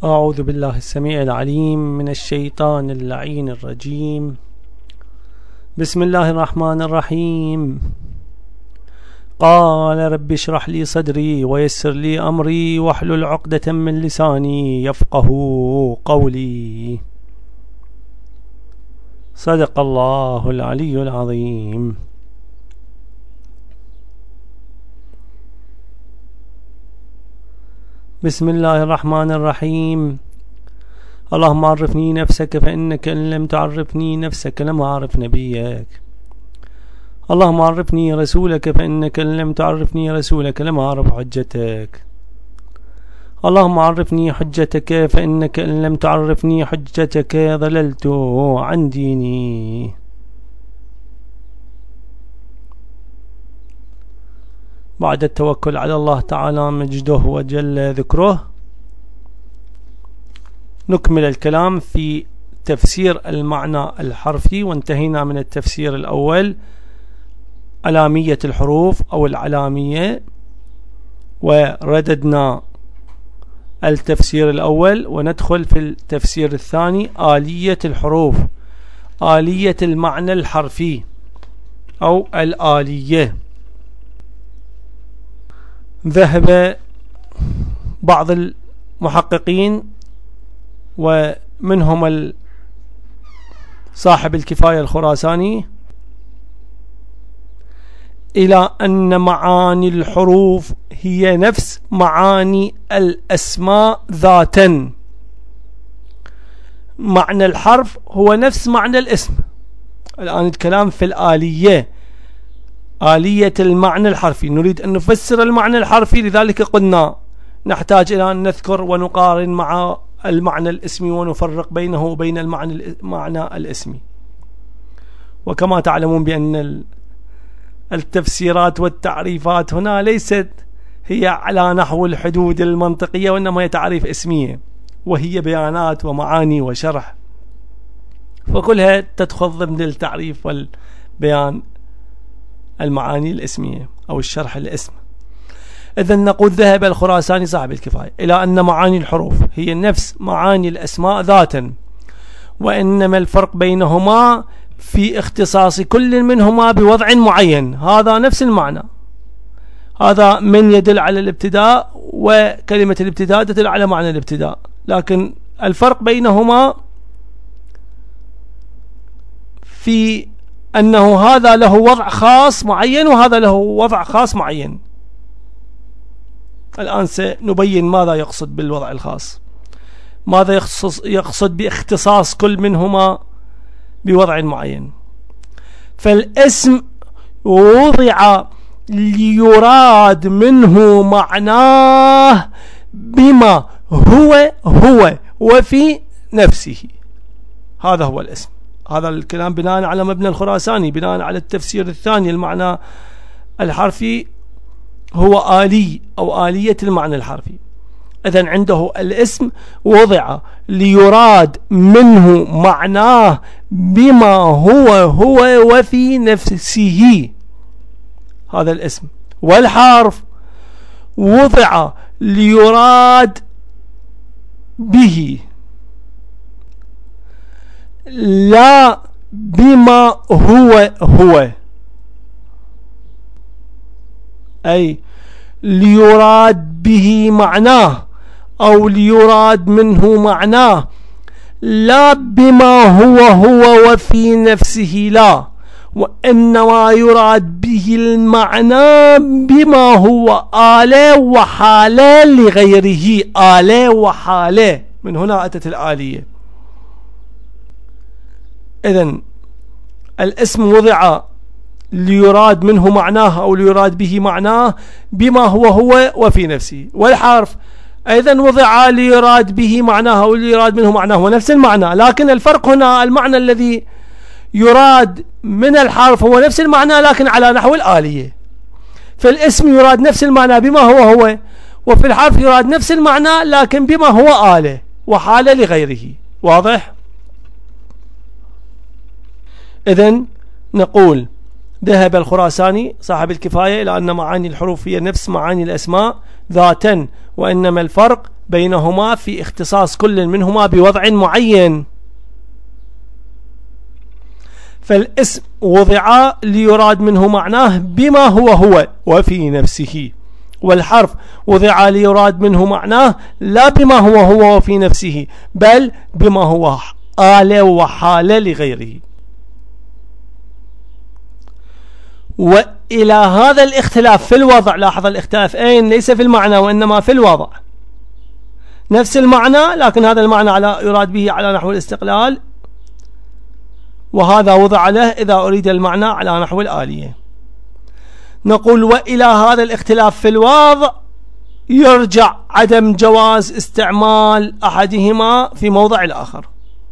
أعوذ بالله السميع العليم من الشيطان اللعين الرجيم. بسم الله الرحمن الرحيم. قال رب اشرح لي صدري ويسر لي أمري واحلل عقدة من لساني يفقه قولي. صدق الله العلي العظيم. بسم الله الرحمن الرحيم. اللهم عرفني نفسك فإنك إن لم تعرفني نفسك لم أعرف نبيك. اللهم عرفني رسولك فإنك إن لم تعرفني رسولك لم أعرف حجتك. اللهم عرفني حجتك فإنك إن لم تعرفني حجتك ضللت عن ديني. بعد التوكل على الله تعالى مجده وجل ذكره، نكمل الكلام في تفسير المعنى الحرفي، وانتهينا من التفسير الأول علامية الحروف أو العلامية، ورددنا التفسير الأول، وندخل في التفسير الثاني آلية الحروف، آلية المعنى الحرفي أو الآلية. ذهب بعض المحققين ومنهم صاحب الكفاية الخراساني إلى أن معاني الحروف هي نفس معاني الأسماء ذاتا. معنى الحرف هو نفس معنى الاسم. الآن الكلام في الآلية، آلية المعنى الحرفي. نريد أن نفسر المعنى الحرفي، لذلك قلنا نحتاج إلى أن نذكر ونقارن مع المعنى الاسمي ونفرق بينه وبين المعنى الاسمي. وكما تعلمون بأن التفسيرات والتعريفات هنا ليست هي على نحو الحدود المنطقية، وإنما هي تعريف اسمية، وهي بيانات ومعاني وشرح، فكلها تدخل ضمن التعريف والبيان المعاني الاسمية أو الشرح الاسم. إذن نقول ذهب الخراساني صاحب الكفاية إلى أن معاني الحروف هي نفس معاني الأسماء ذاتا، وإنما الفرق بينهما في اختصاص كل منهما بوضع معين. هذا نفس المعنى، هذا من يدل على الابتداء، وكلمة الابتداء تدل على معنى الابتداء، لكن الفرق بينهما في أنه هذا له وضع خاص معين وهذا له وضع خاص معين. الآن سنبين ماذا يقصد بالوضع الخاص، ماذا يقصد باختصاص كل منهما بوضع معين. فالاسم وضع ليراد منه معناه بما هو وفي نفسه. هذا هو الاسم. هذا الكلام بناء على مبنى الخراساني، بناء على التفسير الثاني. المعنى الحرفي هو آلي أو آلية المعنى الحرفي. إذن عنده الاسم وضع ليراد منه معناه بما هو وفي نفسه. هذا الاسم. والحرف وضع ليراد به لا بما هو، أي ليراد به معناه أو ليراد منه معناه، لا بما هو وفي نفسه، لا، وإنما يراد به المعنى بما هو آلة وحالة لغيره. آلة وحالة، من هنا أتت الآلية. إذن الاسم وضع ليراد منه معناه أو ليراد به معناه بما هو وفي نفسه. والحرف أيضا وضع ليراد به معناه أو ليراد منه معناه، ونفس المعنى، لكن الفرق هنا المعنى الذي يراد من الحرف هو نفس المعنى لكن على نحو الآلية. فالاسم يراد نفس المعنى بما هو، وفي الحرف يراد نفس المعنى لكن بما هو آلة وحالة لغيره. واضح؟ إذن نقول ذهب الخراساني صاحب الكفاية إلى أن معاني الحروف هي نفس معاني الأسماء ذاتا، وإنما الفرق بينهما في اختصاص كل منهما بوضع معين. فالاسم وضع ليراد منه معناه بما هو وفي نفسه، والحرف وضع ليراد منه معناه لا بما هو وفي نفسه، بل بما هو آل وحال لغيره. وإلى هذا الاختلاف في الوضع، لاحظ الاختلاف أين؟ ليس في المعنى وإنما في الوضع، نفس المعنى لكن هذا المعنى يراد به على نحو الاستقلال، وهذا وضع له إذا أريد المعنى على نحو الآلية. نقول وإلى هذا الاختلاف في الوضع يرجع عدم جواز استعمال أحدهما في موضع الآخر.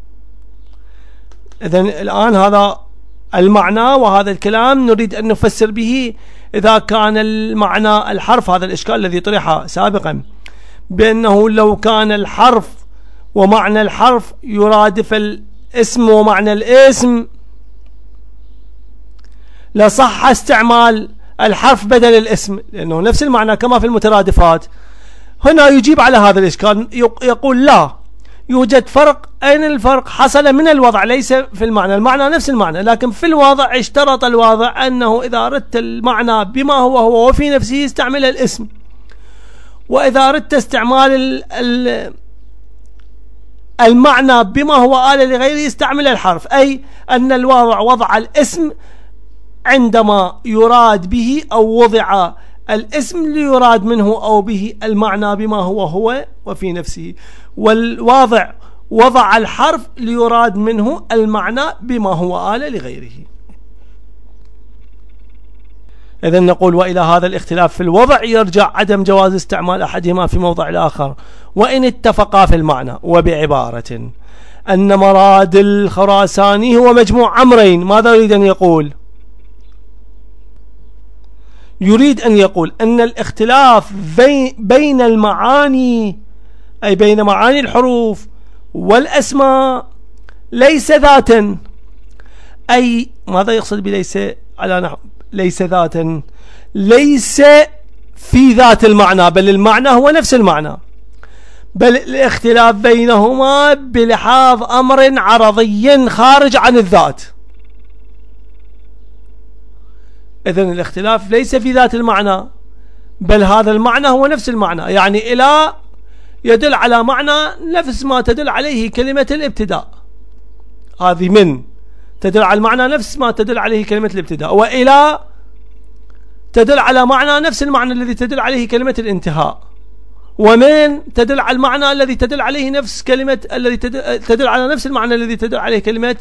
إذن الآن هذا المعنى وهذا الكلام نريد أن نفسر به إذا كان المعنى الحرف، هذا الإشكال الذي طرح سابقا بأنه لو كان الحرف ومعنى الحرف يرادف الاسم ومعنى الاسم لصح استعمال الحرف بدل الاسم، لأنه نفس المعنى كما في المترادفات. هنا يجيب على هذا الإشكال، يقول لا يوجد فرق. أين الفرق؟ حصل من الوضع، ليس في المعنى. المعنى نفس المعنى، لكن في الوضع اشترط الواضع أنه إذا أردت المعنى بما هو وفي نفسه استعمل الاسم، وإذا أردت استعمال المعنى بما هو آل لغيره استعمل الحرف، أي أن الواضع وضع الاسم عندما يراد به أو وضع الاسم ليراد منه أو به المعنى بما هو وفي نفسه، والواضع وضع الحرف ليراد منه المعنى بما هو آل لغيره. إذن نقول وإلى هذا الاختلاف في الوضع يرجع عدم جواز استعمال أحدهما في موضع الآخر وإن اتفقا في المعنى. وبعبارة أن مراد الخراساني هو مجموع أمرين. ماذا يريد أن يقول؟ يريد أن يقول أن الاختلاف بين المعاني، أي بين معاني الحروف والأسماء، ليس ذاتا. أي ماذا يقصد بليس؟ على نحو ليس ذاتا، ليس في ذات المعنى، بل المعنى هو نفس المعنى، بل الاختلاف بينهما بلحاظ أمر عرضي خارج عن الذات. إذن الاختلاف ليس في ذات المعنى، بل هذا المعنى هو نفس المعنى. يعني إلى يدل على معنى نفس ما تدل عليه كلمة الابتداء، هذه من تدل على المعنى نفس ما تدل عليه كلمة الابتداء، وإلى تدل على معنى نفس المعنى الذي تدل عليه كلمة الانتهاء، ومن تدل على المعنى الذي تدل عليه نفس كلمة الذي تدل على نفس المعنى الذي تدل عليه كلمة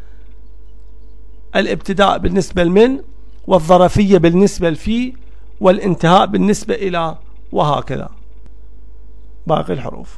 الابتداء بالنسبة لمن، والظرفية بالنسبة لفي، والانتهاء بالنسبة إلى، وهكذا باقي الحروف.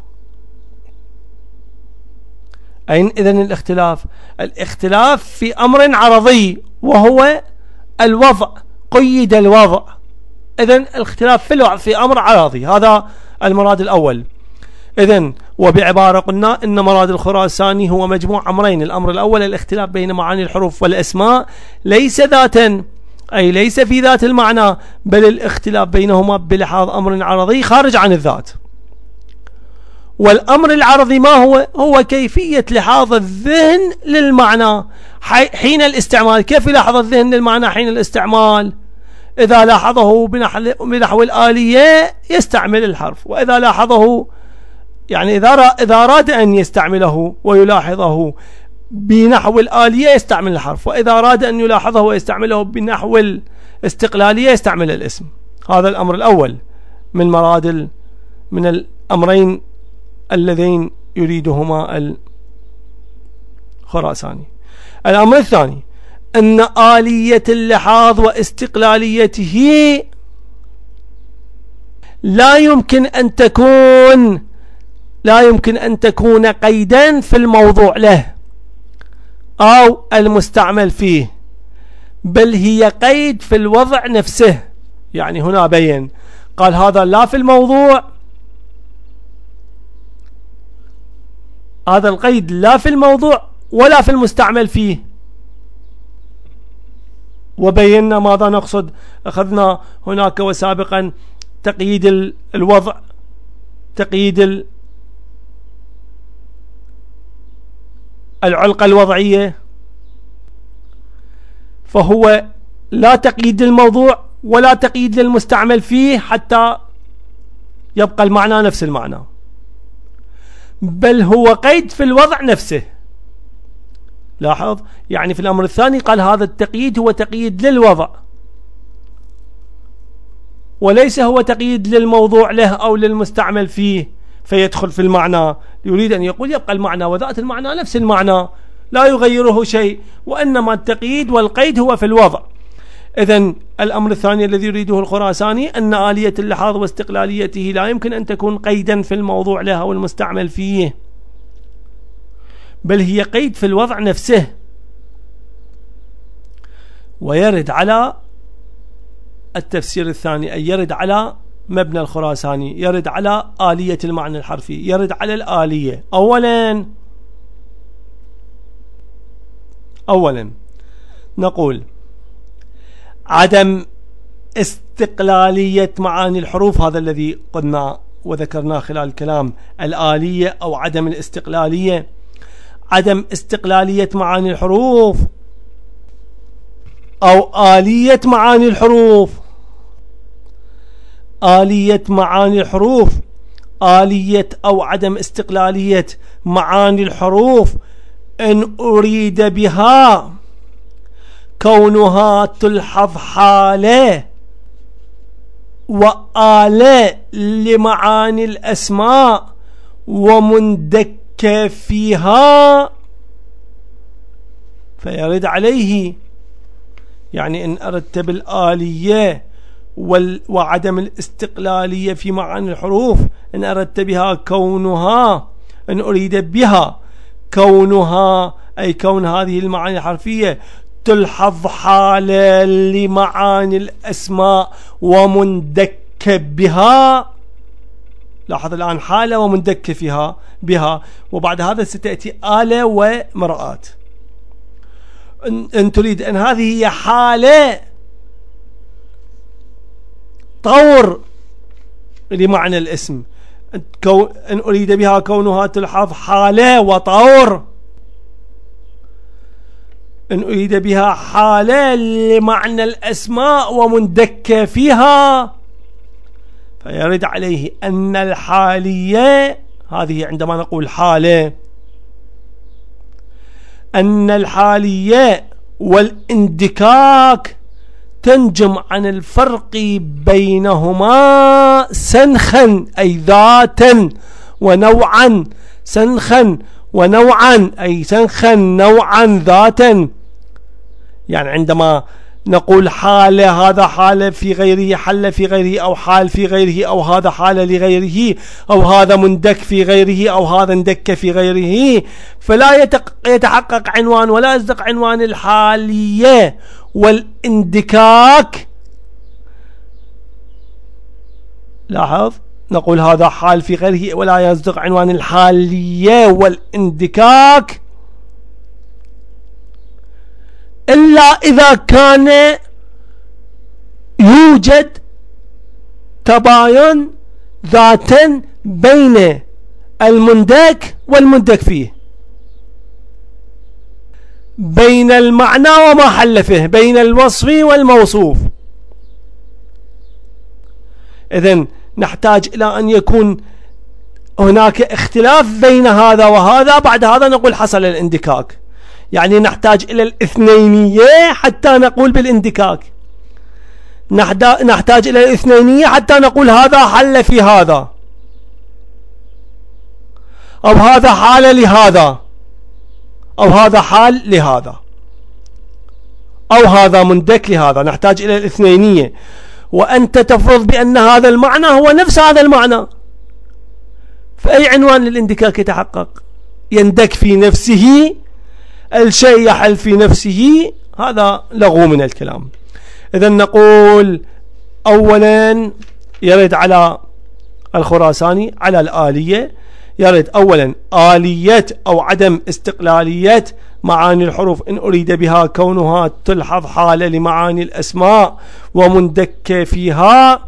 أين إذن الاختلاف في أمر عرضي وهو الوضع، قيد الوضع. إذن الاختلاف في الوضع في أمر عرضي، هذا المراد الأول. إذن وبعبارة قلنا إن مراد الخراساني هو مجموع أمرين. الأمر الأول الاختلاف بين معاني الحروف والأسماء ليس ذاتا، أي ليس في ذات المعنى، بل الاختلاف بينهما بلحاظ أمر عرضي خارج عن الذات. والأمر العرضي ما هو كيفية لحاظ الذهن للمعنى حين الاستعمال. كيف يلاحظ الذهن للمعنى حين الاستعمال؟ إذا لاحظه بنحو الآلية يستعمل الحرف، وإذا لاحظه يعني إذا أراد أن يستعمله ويلاحظه بنحو الآلية يستعمل الحرف، وإذا أراد أن يلاحظه ويستعمله بنحو الاستقلالية يستعمل الاسم. هذا الأمر الأول من مراد من الأمرين اللذين يريدهما الخراساني. الأمر الثاني أن آلية اللحاظ واستقلاليته لا يمكن أن تكون قيدا في الموضوع له أو المستعمل فيه، بل هي قيد في الوضع نفسه. يعني هنا بين قال هذا لا في الموضوع، هذا القيد لا في الموضوع ولا في المستعمل فيه. وبينا ماذا نقصد. أخذنا هناك وسابقا تقييد الوضع، تقييد العلقة الوضعية، فهو لا تقييد للموضوع ولا تقييد للمستعمل فيه حتى يبقى المعنى نفس المعنى، بل هو قيد في الوضع نفسه. لاحظ، يعني في الأمر الثاني قال هذا التقييد هو تقييد للوضع وليس هو تقييد للموضوع له أو للمستعمل فيه فيدخل في المعنى. يريد أن يقول يبقى المعنى وذات المعنى نفس المعنى لا يغيره شيء، وإنما التقييد والقيد هو في الوضع. إذن الأمر الثاني الذي يريده الخراساني أن آلية اللحاظ واستقلاليته لا يمكن أن تكون قيدا في الموضوع له أو المستعمل فيه، بل هي قيد في الوضع نفسه. ويرد على التفسير الثاني، أي يرد على مبنى الخراساني، يرد على آلية المعنى الحرفي، يرد على الآلية. أولا نقول عدم استقلالية معاني الحروف، هذا الذي قلنا وذكرناه خلال الكلام، الآلية أو عدم الاستقلالية. عدم استقلالية معاني الحروف أو آلية معاني الحروف. آلية معاني الحروف، آلية أو عدم استقلالية معاني الحروف إن أريد بها كونها تلحظ حالة وآلة لمعاني الأسماء ومندك فيها، فيرد عليه. يعني إن أردت بالآلية وعدم الاستقلالية في معاني الحروف، إن أردت بها كونها، إن أريد بها كونها أي كون هذه المعاني الحرفية تلحظ حالة لمعاني الأسماء ومندك بها. لاحظ الآن حالة ومندك فيها بها، وبعد هذا ستأتي آلة ومرآة. إن تريد أن هذه هي حالة طور لمعنى الاسم، إن أريد بها كونها تلحظ حالة وطور، إن أريد بها حالة لمعنى الأسماء ومندك فيها، فيرد عليه أن الحالية هذه عندما نقول حالة، أن الحالية والاندكاك تنجم عن الفرق بينهما سنخا أي ذاتا ونوعا، سنخا ونوعا أي سنخا نوعا ذاتا. يعني عندما نقول حالة، هذا حالة في غيره، حل في غيره، أو حال في غيره، أو هذا حالة لغيره، أو هذا مندك في غيره، أو هذا اندك في غيره، فلا يتحقق عنوان ولا يصدق عنوان الحالية والاندكاك. لاحظ، نقول هذا حال في غيره ولا يصدق عنوان الحالية والاندكاك إلا إذا كان يوجد تباين ذاتا بين المندك والمندك فيه، بين المعنى وما حل فيه، بين الوصف والموصوف. إذن نحتاج إلى أن يكون هناك اختلاف بين هذا وهذا، بعد هذا نقول حصل الاندكاك. يعني نحتاج إلى الاثنينية حتى نقول بالاندكاك، نحتاج إلى الاثنينية حتى نقول هذا حل في هذا، أو هذا حال لهذا، أو هذا حال لهذا، أو هذا مندك لهذا. نحتاج إلى الاثنينية، وأنت تفرض بأن هذا المعنى هو نفس هذا المعنى، فأي عنوان للاندكاك يتحقق؟ يندك في نفسه، الشيء يحل في نفسه، هذا لغو من الكلام. إذن نقول أولا يرد على الخراساني على الآلية، يرد أولا آلية أو عدم استقلالية معاني الحروف إن أريد بها كونها تلحظ حالة لمعاني الأسماء ومندك فيها،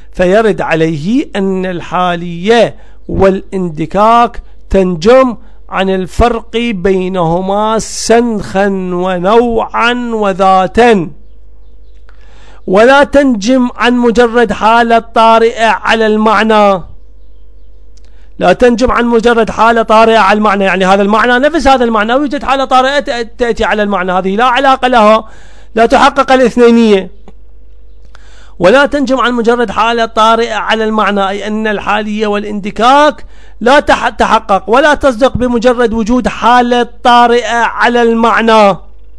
فيرد عليه أن الحالية والاندكاك تنجم عن الفرق بينهما سنخا ونوعا وذاتا، ولا تنجم عن مجرد حالة طارئة على المعنى. لا تنجم عن مجرد حالة طارئة على المعنى، يعني هذا المعنى نفس هذا المعنى ويوجد حالة طارئة تأتي على المعنى، هذه لا علاقة لها، لا تحقق الاثنينية. ولا تنجم عن مجرد حالة طارئة على المعنى، أي أن الحالية والاندكاك لا تتحقق ولا تصدق بمجرد وجود حالة طارئة على المعنى.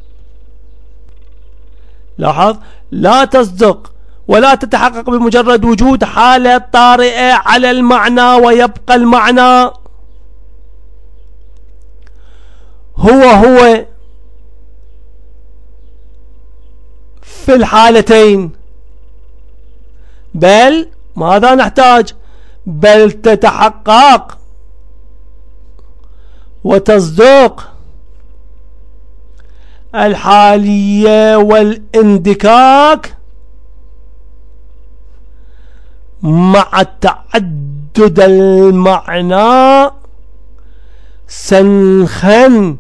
لاحظ، لا تصدق ولا تتحقق بمجرد وجود حالة طارئة على المعنى، ويبقى المعنى هو في الحالتين. بل ماذا نحتاج؟ بل تتحقق وتصدق الحالية والاندكاك مع تعدد المعنى سنخا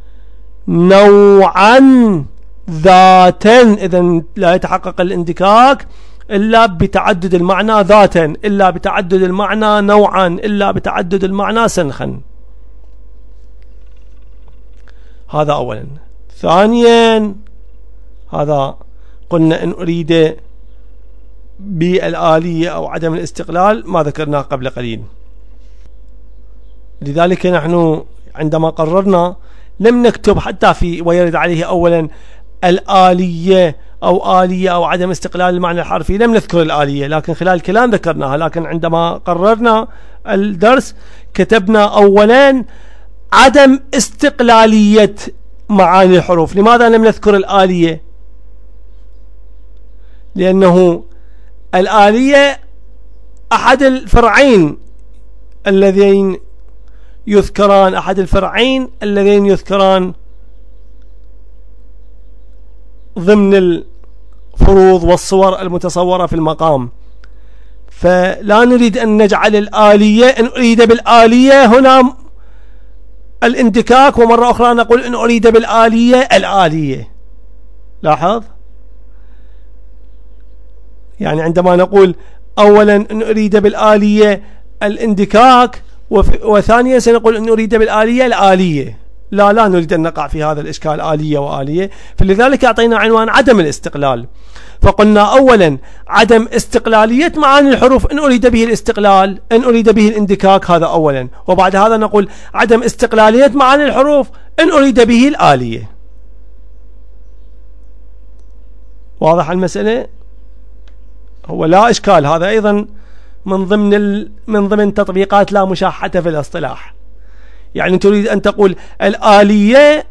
نوعا ذاتا. إذن لا يتحقق الاندكاك إلا بتعدد المعنى ذاتا، إلا بتعدد المعنى نوعا، إلا بتعدد المعنى سنخا. هذا أولا. ثانيا، هذا قلنا إن أريد بالآلية أو عدم الاستقلال ما ذكرناه قبل قليل. لذلك نحن عندما قررنا لم نكتب حتى في ويرد عليه أولا الآلية أو آلية أو عدم استقلال المعنى الحرفي، لم نذكر الآلية، لكن خلال الكلام ذكرناها. لكن عندما قررنا الدرس كتبنا أولا عدم استقلالية معاني الحروف. لماذا لم نذكر الآلية؟ لأنه الآلية أحد الفرعين الذين يذكران، أحد الفرعين الذين يذكران ضمن الفروض والصور المتصورة في المقام. فلا نريد أن نجعل الآلية، إن أريد بالآلية هنا الاندكاك، ومرة أخرى نقول إن أريد بالآلية الآلية. لاحظ، يعني عندما نقول أولا إن أريد بالآلية الاندكاك، وثانيا سنقول إن أريد بالآلية الآلية. لا نريد أن نقع في هذا الإشكال آلية وآلية. فلذلك أعطينا عنوان عدم الاستقلال. فقلنا أولا عدم استقلالية معاني الحروف إن أريد به الاستقلال، إن أريد به الاندكاك، هذا أولا. وبعد هذا نقول عدم استقلالية معاني الحروف إن أريد به الآلية. واضح المسألة؟ هو لا إشكال، هذا أيضا من ضمن تطبيقات لا مشاحة في الاصطلاح. يعني تريد أن تقول الآلية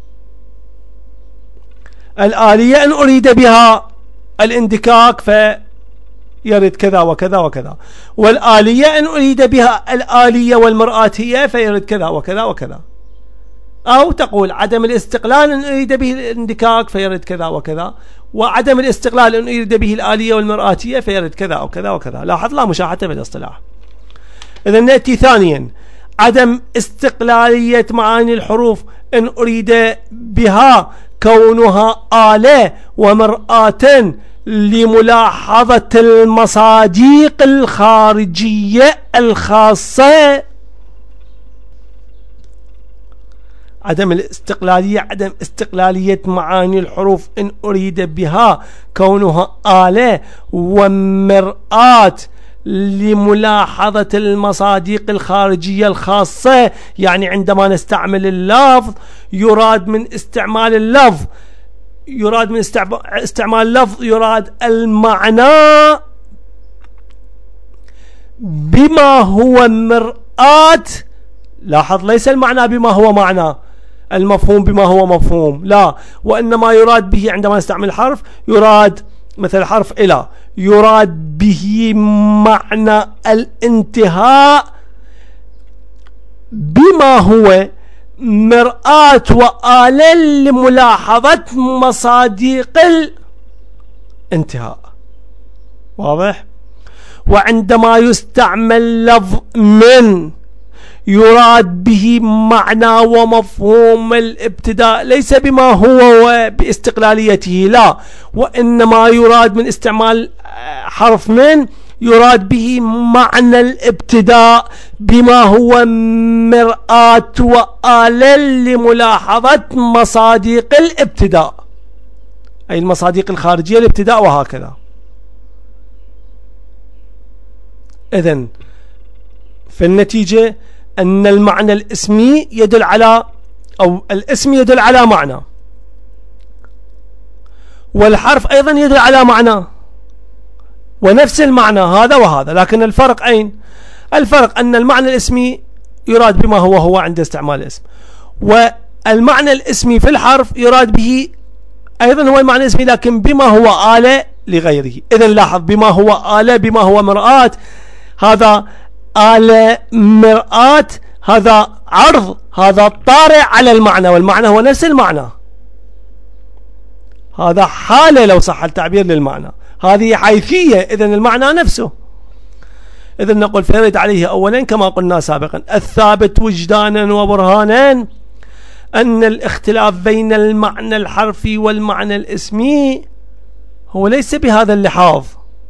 إن أريد بها الاندكاك فيرد كذا وكذا وكذا، والآلية إن أريد بها الآلية والمرآتية فيرد كذا وكذا وكذا. أو تقول عدم الاستقلال إن أريد به الاندكاك فيرد كذا وكذا، وعدم الاستقلال إن أريد به الآلية والمرآتية فيرد كذا وكذا وكذا. لاحظ، لا مشاحة في الاصطلاح. إذن نأتي ثانيا عدم استقلالية معاني الحروف إن أريد بها كونها آلة ومرآة لملاحظة المصادق الخارجية الخاصة. عدم استقلالية معاني الحروف إن أريد بها كونها آلة ومرآة لملاحظة المصادق الخارجية الخاصة. يعني عندما نستعمل اللفظ يراد من استعمال اللفظ يراد المعنى بما هو مرآة. لاحظ، ليس المعنى بما هو معنى، المفهوم بما هو مفهوم، لا، وإنما يراد به عندما نستعمل حرف، يراد مثل حرف إلى، يراد به معنى الانتهاء بما هو مرآة وآلة لملاحظة مصادق الانتهاء. واضح؟ وعندما يستعمل لفظ من يراد به معنى ومفهوم الابتداء ليس بما هو باستقلاليته، لا، وإنما يراد من استعمال حرف من يراد به معنى الابتداء بما هو مرآة وآلة لملاحظة مصادق الابتداء، أي المصادق الخارجية الابتداء وهكذا. إذن في النتيجة أن المعنى الاسمي يدل على، أو الاسم يدل على معنى، والحرف أيضا يدل على معنى، ونفس المعنى هذا وهذا، لكن الفرق أين؟ الفرق أن المعنى الاسمي يراد بما هو عند استعمال الاسم، والمعنى الاسمي في الحرف يراد به أيضا هو المعنى الاسمي لكن بما هو آلة لغيره. إذن لاحظ، بما هو آلة، بما هو مرآة، هذا آلة مرآة، هذا عرض، هذا طارئ على المعنى، والمعنى هو نفس المعنى، هذا حالة لو صح التعبير للمعنى، هذه حيثية، إذن المعنى نفسه. إذن نقول فيرد عليه أولا كما قلنا سابقا الثابت وجدانا وبرهانا أن الاختلاف بين المعنى الحرفي والمعنى الاسمي هو ليس بهذا اللحاظ،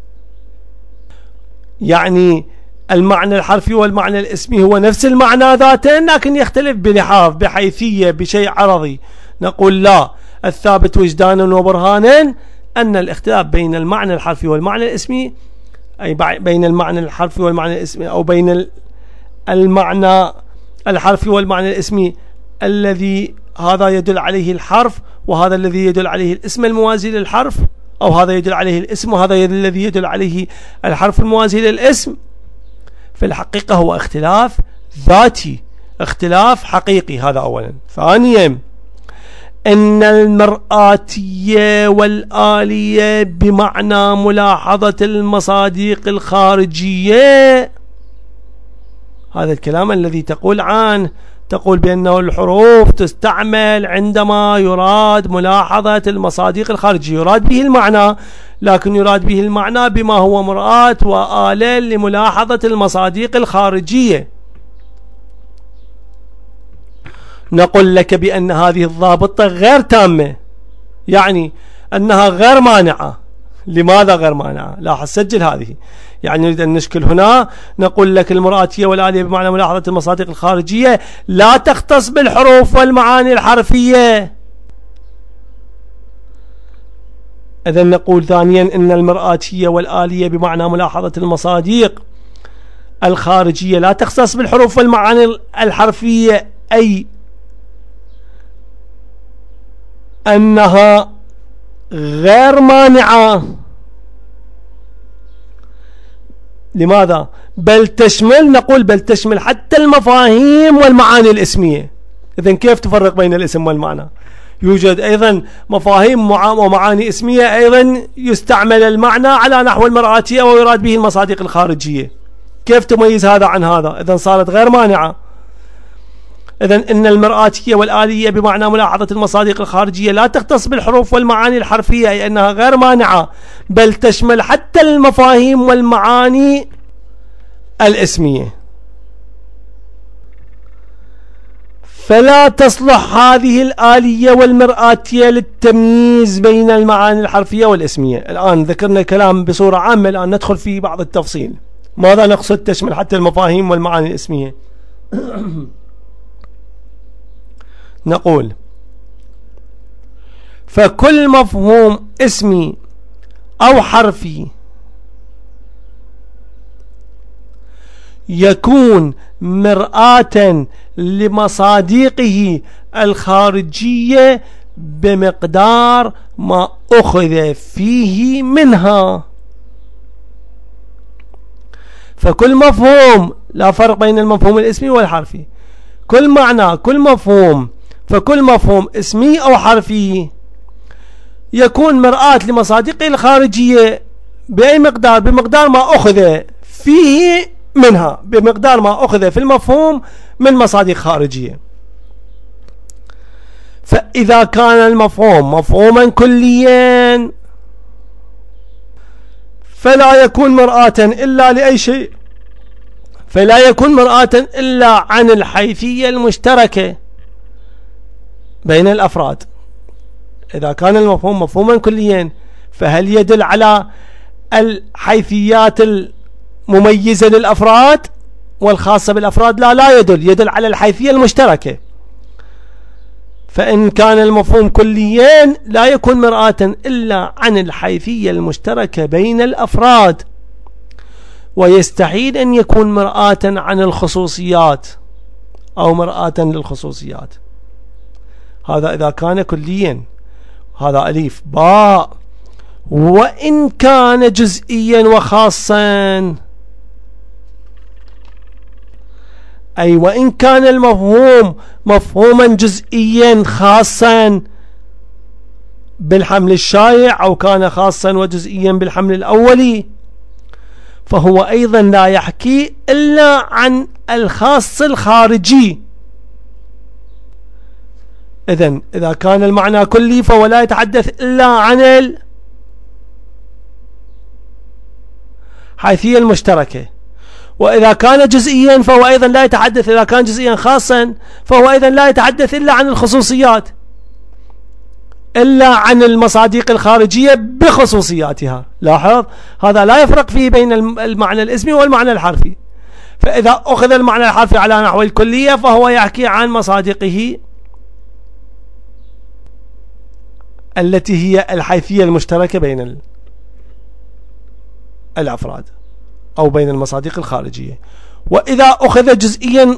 يعني المعنى الحرفي والمعنى الاسمي هو نفس المعنى ذاته لكن يختلف بلحاظ، بحيثية، بشيء عرضي. نقول لا، الثابت وجدانا وبرهانا أن الاختلاف بين المعنى الحرفي والمعنى الاسمي، أي بين المعنى الحرفي والمعنى الاسمي، أو بين المعنى الحرفي والمعنى الاسمي الذي هذا يدل عليه الحرف وهذا الذي يدل عليه الاسم الموازي للحرف، أو هذا يدل عليه الاسم وهذا الذي يدل عليه الحرف الموازي للاسم، في الحقيقة هو اختلاف ذاتي، اختلاف حقيقي. هذا أولا. ثانيا أن المرآتية والآلية بمعنى ملاحظة المصادق الخارجية، هذا الكلام الذي تقول عنه، تقول بأنه الحروف تستعمل عندما يراد ملاحظة المصادق الخارجية، يراد به المعنى، لكن يراد به المعنى بما هو مرآة وآلة لملاحظة المصادق الخارجية. نقول لك بأن هذه الضابطة غير تامة، يعني أنها غير مانعة. لماذا غير مانعة؟ لاحظ، سجل هذه، يعني نريد أن نشكل هنا. نقول لك المرآتية والآلية بمعنى ملاحظة المصادق الخارجية لا تختص بالحروف والمعاني الحرفية. إذن نقول ثانيا أن المرآتية والآلية بمعنى ملاحظة المصادق الخارجية لا تختص بالحروف والمعاني الحرفية، أي أنها غير مانعة. لماذا؟ بل تشمل، نقول بل تشمل حتى المفاهيم والمعاني الاسمية. إذن كيف تفرق بين الاسم والمعنى؟ يوجد أيضا مفاهيم ومعاني اسمية أيضا يستعمل المعنى على نحو المرآتية ويراد به المصادق الخارجية، كيف تميز هذا عن هذا؟ إذن صارت غير مانعة. إذن إن المرآتية والآلية بمعنى ملاحظة المصادق الخارجية لا تختص بالحروف والمعاني الحرفية، أي أنها غير مانعة، بل تشمل حتى المفاهيم والمعاني الاسمية. فلا تصلح هذه الآلية والمرآتية للتمييز بين المعاني الحرفية والاسمية. الآن ذكرنا الكلام بصورة عامة، الآن ندخل في بعض التفصيل. ماذا نقصد تشمل حتى المفاهيم والمعاني الاسمية؟ نقول فكل مفهوم اسمي أو حرفي يكون مرآة لمصادقه الخارجية بمقدار ما أخذ فيه منها. فكل مفهوم، لا فرق بين المفهوم الاسمي والحرفي، كل معنى، كل مفهوم، فكل مفهوم اسمي أو حرفي يكون مرآة لمصادقه الخارجية بأي مقدار؟ بمقدار ما أخذ فيه منها، بمقدار ما أخذ في المفهوم من مصادق خارجية. فإذا كان المفهوم مفهوما كليا فلا يكون مرآة إلا لأي شيء، فلا يكون مرآة إلا عن الحيثية المشتركة بين الأفراد. إذا كان المفهوم مفهوما كليا فهل يدل على الحيثيات المميزة للأفراد والخاصة بالأفراد؟ لا يدل على الحيثية المشتركة. فإن كان المفهوم كليا لا يكون مرآة إلا عن الحيثية المشتركة بين الأفراد، ويستحيل أن يكون مرآة عن الخصوصيات أو مرآة للخصوصيات. هذا إذا كان كليا، هذا أليف. باء. وإن كان جزئيا وخاصا، أي وإن كان المفهوم مفهوما جزئيا خاصا بالحمل الشائع، أو كان خاصا وجزئيا بالحمل الأولي، فهو أيضا لا يحكي إلا عن الخاص الخارجي. إذا كان المعنى كلي فهو لا يتحدث إلا عن الحيثية المشتركة، وإذا كان جزئيا فهو أيضا لا يتحدث، إذا كان جزئيا خاصا فهو أيضا لا يتحدث إلا عن الخصوصيات، إلا عن المصادق الخارجية بخصوصياتها. لاحظ هذا لا يفرق فيه بين المعنى الاسمي والمعنى الحرفي. فإذا أخذ المعنى الحرفي على نحو الكلية فهو يحكي عن مصادقه التي هي الحيثية المشتركة بين الأفراد أو بين المصادق الخارجية. وإذا أخذ جزئيا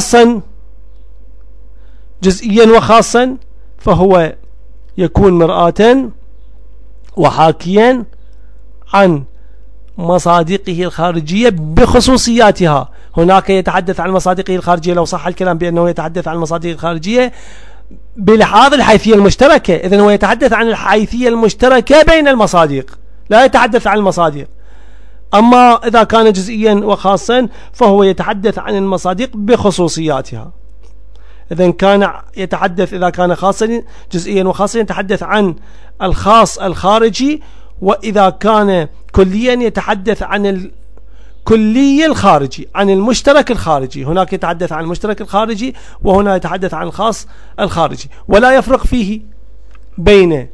وخاصا فهو يكون مرآة وحاكيا عن مصادقه الخارجية بخصوصياتها. هناك يتحدث عن مصادقه الخارجية، لو صح الكلام بأنه يتحدث عن المصادق الخارجية بلحاظ الحيثية المشتركة، إذن هو يتحدث عن الحيثية المشتركة بين المصادق، لا يتحدث عن المصادق. أما إذا كان جزئيا وخاصا فهو يتحدث عن المصادق بخصوصياتها. إذن كان يتحدث إذا كان خاصا جزئيا وخاصا يتحدث عن الخاص الخارجي، وإذا كان كليا يتحدث عن الكلي الخارجي، عن المشترك الخارجي. هناك يتحدث عن المشترك الخارجي وهنا يتحدث عن الخاص الخارجي، ولا يفرق فيه بين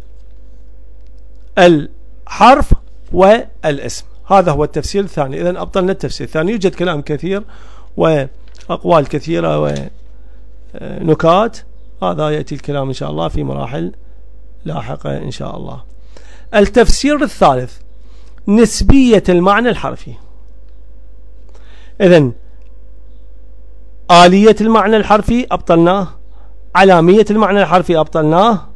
الحرف والاسم. هذا هو التفسير الثاني. إذن أبطلنا التفسير الثاني. يوجد كلام كثير وأقوال كثيرة ونكات، هذا يأتي الكلام إن شاء الله في مراحل لاحقة إن شاء الله. التفسير الثالث نسبية المعنى الحرفي. إذن آلية المعنى الحرفي أبطلناه، علامية المعنى الحرفي أبطلناه.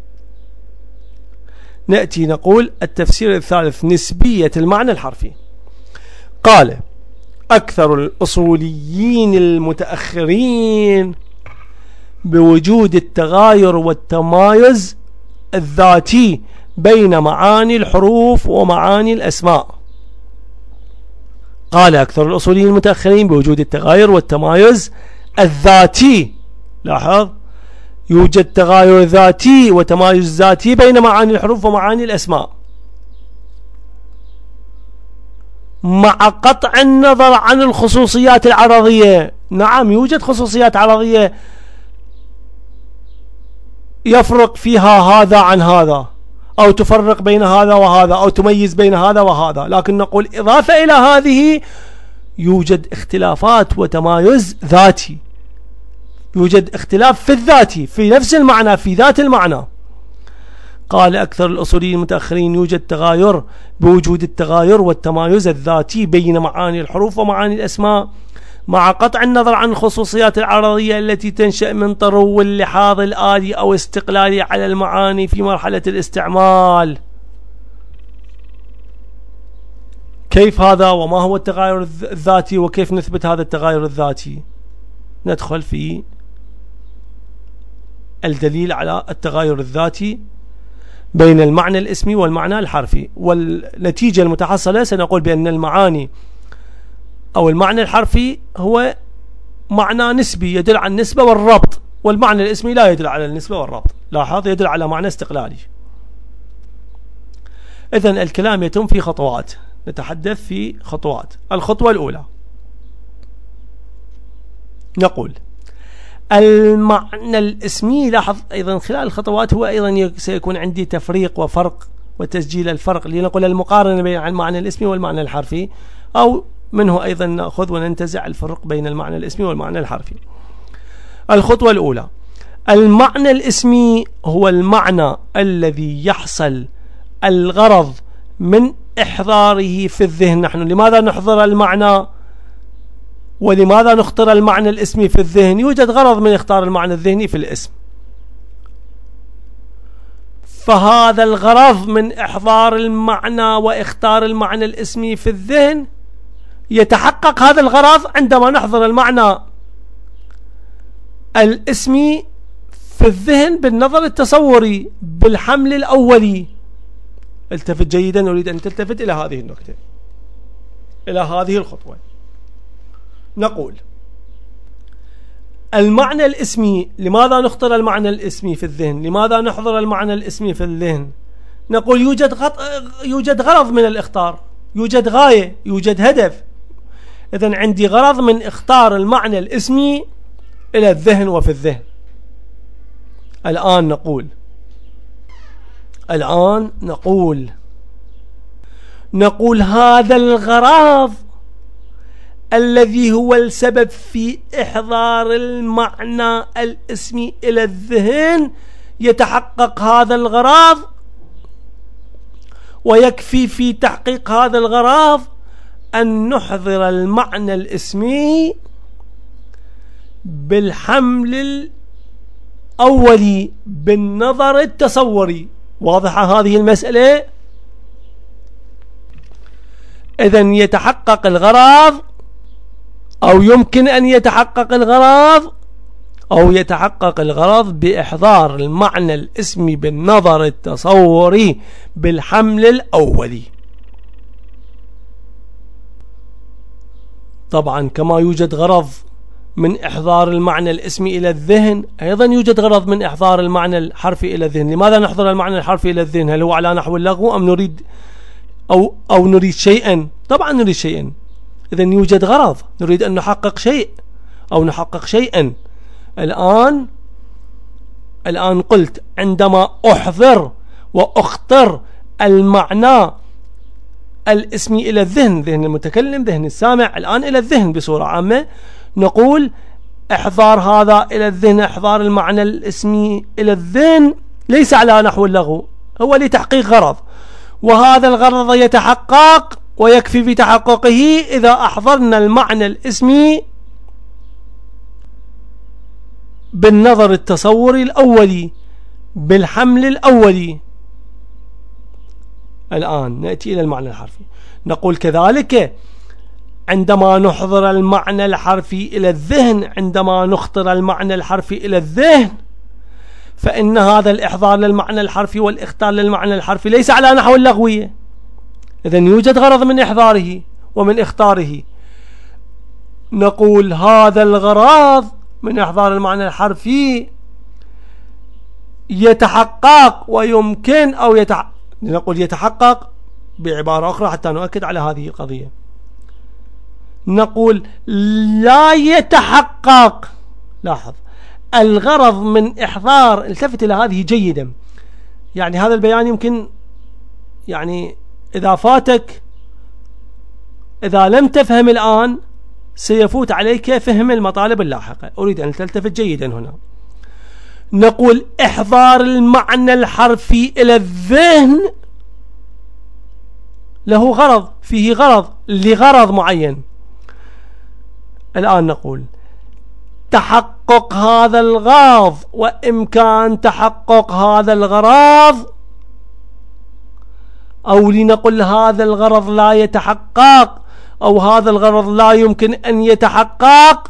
نأتي نقول التفسير الثالث نسبية المعنى الحرفي. قال أكثر الأصوليين المتأخرين بوجود التغاير والتمايز الذاتي بين معاني الحروف ومعاني الأسماء. قال أكثر الأصوليين المتأخرين بوجود التغاير والتمايز الذاتي. لاحظ يوجد تغاير ذاتي وتمايز ذاتي بين معاني الحروف ومعاني الأسماء، مع قطع النظر عن الخصوصيات العرضية. نعم يوجد خصوصيات عرضية يفرق فيها هذا عن هذا، أو تفرق بين هذا وهذا، أو تميز بين هذا وهذا، لكن نقول إضافة إلى هذه يوجد اختلافات وتمايز ذاتي، يوجد اختلاف في الذاتي، في نفس المعنى، في ذات المعنى. قال أكثر الأصوليين المتأخرين يوجد تغاير بوجود التغاير والتمايز الذاتي بين معاني الحروف ومعاني الأسماء، مع قطع النظر عن الخصوصيات العرضية التي تنشأ من طرو اللحاظ الآلي أو استقلالي على المعاني في مرحلة الاستعمال. كيف هذا؟ وما هو التغاير الذاتي؟ وكيف نثبت هذا التغاير الذاتي؟ ندخل في الدليل على التغاير الذاتي بين المعنى الاسمي والمعنى الحرفي. والنتيجة المتحصلة سنقول بأن المعاني أو المعنى الحرفي هو معنى نسبي يدل على النسبة والربط، والمعنى الاسمي لا يدل على النسبة والربط. لاحظ يدل على معنى استقلالي. إذن الكلام يتم في خطوات، نتحدث في خطوات. الخطوة الأولى نقول المعنى الاسمي، لاحظ أيضا خلال الخطوات هو أيضا سيكون عندي تفريق وفرق وتسجيل الفرق لنقول المقارنة بين المعنى الاسمي والمعنى الحرفي، أو منه أيضا نأخذ وننتزع الفرق بين المعنى الاسمي والمعنى الحرفي. الخطوة الأولى: المعنى الاسمي هو المعنى الذي يحصل الغرض من إحضاره في الذهن. نحن لماذا نحضر المعنى ولماذا نختار المعنى الاسمي في الذهن؟ يوجد غرض من اختار المعنى الذهني في الاسم، فهذا الغرض من إحضار المعنى واختار المعنى الاسمي في الذهن يتحقق هذا الغرض عندما نحضر المعنى الاسمي في الذهن بالنظر التصوري بالحمل الأولي. التفت جيدا، أريد أن تلتفت إلى هذه النقطة، إلى هذه الخطوة. نقول المعنى الاسمي، لماذا نختار المعنى الاسمي في الذهن؟ لماذا نحضر المعنى الاسمي في الذهن؟ نقول يوجد غرض من الاختار، يوجد غاية، يوجد هدف. إذن عندي غرض من اختار المعنى الاسمي إلى الذهن وفي الذهن. الآن نقول هذا الغرض الذي هو السبب في إحضار المعنى الاسمي إلى الذهن، يتحقق هذا الغرض ويكفي في تحقيق هذا الغرض أن نحضر المعنى الاسمي بالحمل الأولي بالنظر التصوري. واضحة هذه المسألة؟ إذن يتحقق الغرض، أو يمكن أن يتحقق الغرض بإحضار المعنى الاسمي بالنظر التصوري بالحمل الأولي. طبعا كما يوجد غرض من إحضار المعنى الاسمي إلى الذهن، أيضا يوجد غرض من إحضار المعنى الحرفي إلى الذهن. لماذا نحضر المعنى الحرفي إلى الذهن؟ هل هو على نحو اللغو أم نريد أو نريد شيئا؟ طبعا نريد شيئا. إذن يوجد غرض، نريد أن نحقق شيء أو نحقق شيئا. الآن قلت عندما أحضر وأخطر المعنى الاسمي إلى الذهن، ذهن المتكلم، ذهن السامع، الآن إلى الذهن بصورة عامة، نقول إحضار هذا إلى الذهن، إحضار المعنى الاسمي إلى الذهن ليس على نحو اللغو، هو لتحقيق غرض، وهذا الغرض يتحقق ويكفي في تحققه إذا أحضرنا المعنى الاسمي بالنظر التصوري الأولي بالحمل الأولي. الآن نأتي إلى المعنى الحرفي. نقول كذلك عندما نحضر المعنى الحرفي إلى الذهن، عندما نخطر المعنى الحرفي إلى الذهن، فإن هذا الإحضار للمعنى الحرفي والإختار للمعنى الحرفي ليس على نحو اللغوية. إذن يوجد غرض من إحضاره ومن إختاره. نقول هذا الغرض من إحضار المعنى الحرفي يتحقق ويمكن نقول يتحقق بعبارة أخرى حتى نؤكد على هذه القضية. نقول لا يتحقق، لاحظ، الغرض من إحضار، التفت إلى هذه جيدا، يعني هذا البيان يمكن يعني إذا فاتك، إذا لم تفهم الآن سيفوت عليك فهم المطالب اللاحقة. أريد أن تلتفت جيدا هنا. نقول إحضار المعنى الحرفي إلى الذهن له غرض، فيه غرض لغرض معين. الآن نقول تحقق هذا الغرض وإمكان تحقق هذا الغرض، أو لنقل هذا الغرض لا يتحقق، أو هذا الغرض لا يمكن أن يتحقق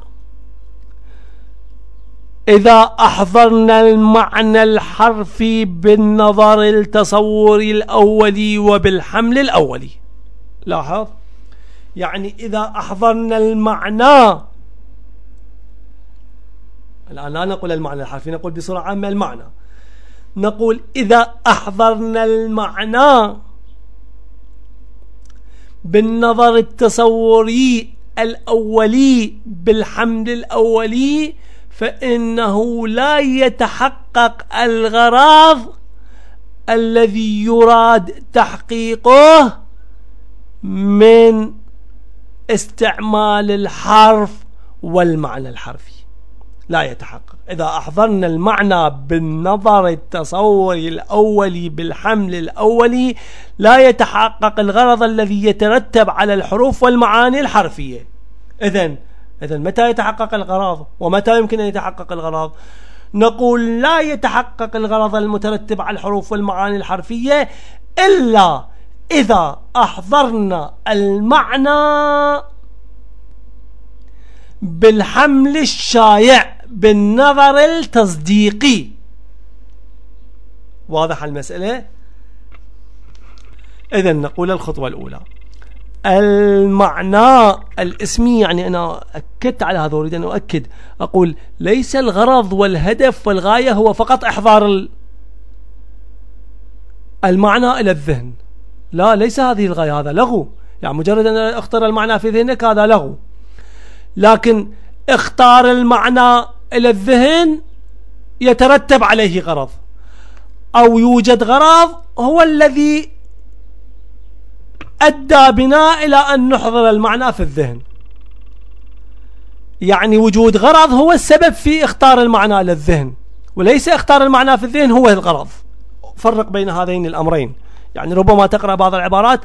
إذا أحضرنا المعنى الحرفي بالنظر التصوري الأولي وبالحمل الأولي. لاحظ، يعني إذا أحضرنا المعنى، الآن لا نقول المعنى الحرفي، نقول بصورة عامة المعنى. نقول إذا أحضرنا المعنى بالنظر التصوري الأولي بالحمل الأولي فإنه لا يتحقق الغرض الذي يراد تحقيقه من استعمال الحرف والمعنى الحرفي، لا يتحقق. إذا أحضرنا المعنى بالنظر التصوري الأولي بالحمل الأولي لا يتحقق الغرض الذي يترتب على الحروف والمعاني الحرفية. إذن متى يتحقق الغرض ومتى يمكن أن يتحقق الغرض؟ نقول لا يتحقق الغرض المترتب على الحروف والمعاني الحرفية إلا إذا أحضرنا المعنى بالحمل الشائع بالنظر التصديقي. واضح المسألة؟ إذن نقول الخطوة الأولى المعنى الاسمي، يعني أنا أكدت على هذا، أريد أن أؤكد، أقول ليس الغرض والهدف والغاية هو فقط إحضار المعنى إلى الذهن، لا، ليس هذه الغاية، هذا لغو، يعني مجرد أن أختار المعنى في ذهنك هذا لغو. لكن اختار المعنى إلى الذهن يترتب عليه غرض، أو يوجد غرض هو الذي أدى بنا إلى أن نحضر المعنى في الذهن. يعني وجود غرض هو السبب في اختار المعنى إلى الذهن، وليس اختار المعنى في الذهن هو الغرض. فرق بين هذين الأمرين. يعني ربما تقرأ بعض العبارات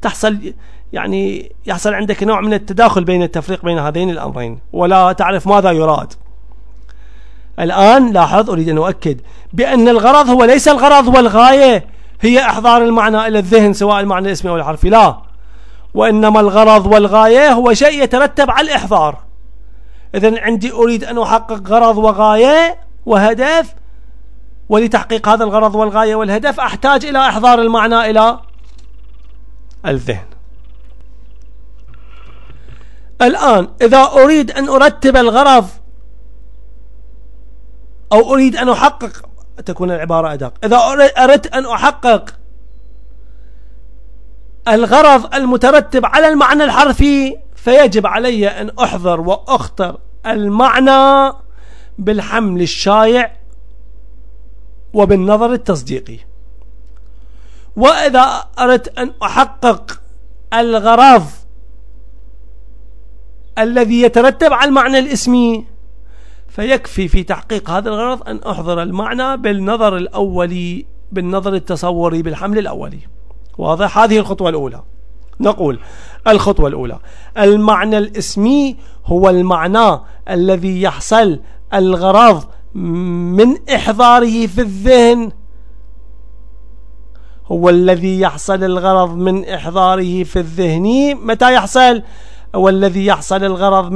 يحصل عندك نوع من التداخل بين التفريق بين هذين الأمرين ولا تعرف ماذا يراد. الآن لاحظ، أريد أن أؤكد بأن الغرض هو ليس الغرض والغاية هي إحضار المعنى إلى الذهن سواء المعنى الاسمي أو الحرفي، لا، وإنما الغرض والغاية هو شيء يترتب على الإحضار. إذن عندي أريد أن أحقق غرض وغاية وهدف، ولتحقيق هذا الغرض والغاية والهدف أحتاج إلى إحضار المعنى إلى الذهن. الآن إذا أريد أن أرتب الغرض أو أريد أن أحقق، تكون العبارة أدق، إذا أردت أن أحقق الغرض المترتب على المعنى الحرفي فيجب علي أن أحضر وأختر المعنى بالحمل الشائع وبالنظر التصديقي. وإذا أردت أن أحقق الغرض الذي يترتب على المعنى الاسمي فيكفي في تحقيق هذا الغرض أن أحضر المعنى بالنظر الأولي بالنظر التصوري بالحمل الأولي. واضح؟ هذه الخطوة الأولى. نقول الخطوة الأولى المعنى الاسمي هو المعنى الذي يحصل الغرض من إحضاره في الذهن، هو الذي يحصل الغرض من إحضاره في الذهن. متى يحصل؟ هو الذي يحصل الغرض